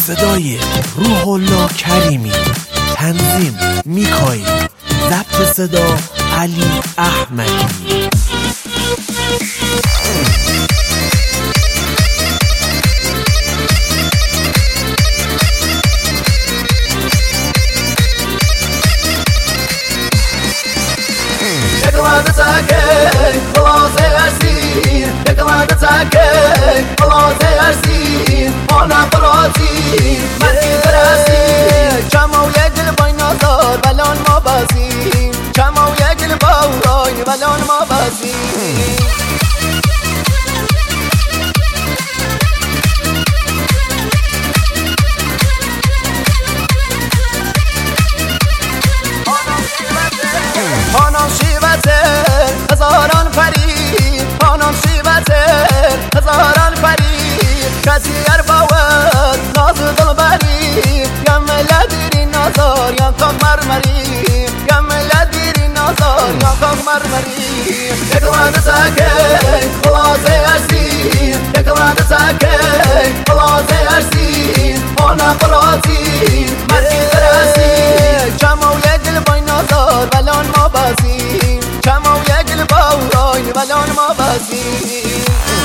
صدای روح الله کریمی، تنظیم میکائیل، ضبط صدا علی احمدی. يقلع نتاكي خلاص يرسين يقلع نتاكي خلاص يرسين وانا قراتي مركي دراسين كما ويقل باي نظر بلون ما بازين كما ويقل باي بلون ما بازين خانم شیبتر هزاران فرید خانم شیبتر هزاران فرید کسی ارباوت ناز دلبری یم لدیری نازار یم تاق مرمری یم لدیری نازار یم تاق مرمری یکلان ساکی خلاص ارسین یکلان ساکی خلاص ارسین آنا قراتین مرکی درسین کما و یکل بای نازار بلان ما بازیم کما و یکل باورای بلان ما بازیم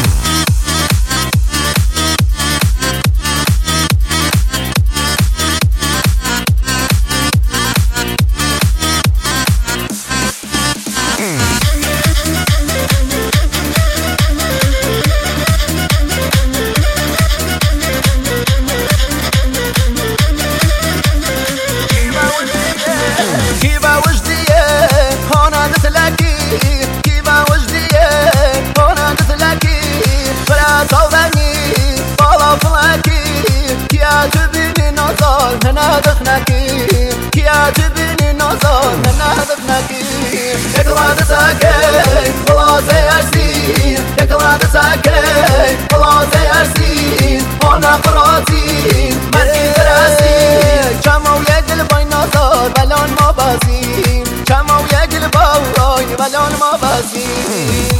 كيا تبني نظر ننادق نكيم يقلع نساكي خلاص يرسين يقلع نساكي خلاص يرسين وانا قراتين مركي دراسين كما ويقل باي نظر بلون ما بازين كما ويقل باوراي بلون ما بازين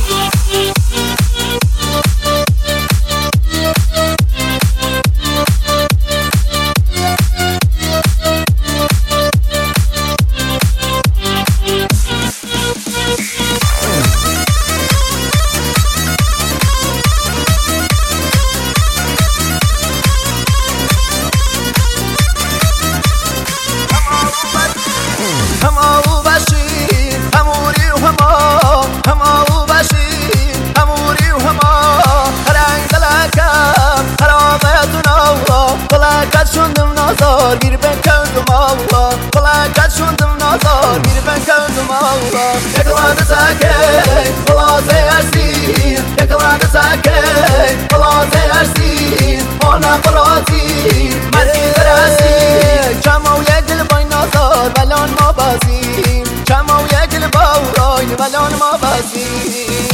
هم آو بشیر هموری و هما هم آو بشیر هموری و هما هرنگ دلکم خرابت نوا فلکت شندم نازار گیر بین کردم آوا فلکت شندم نازار گیر بین کردم آوا یکلان ساکی خلاص ارسین یکلان ساکی خلاص ارسین آنا قراتین مرکی درسین کما و یکل بای نازار بلان ما بازیم کما و یکل باورای بلان ما بازیم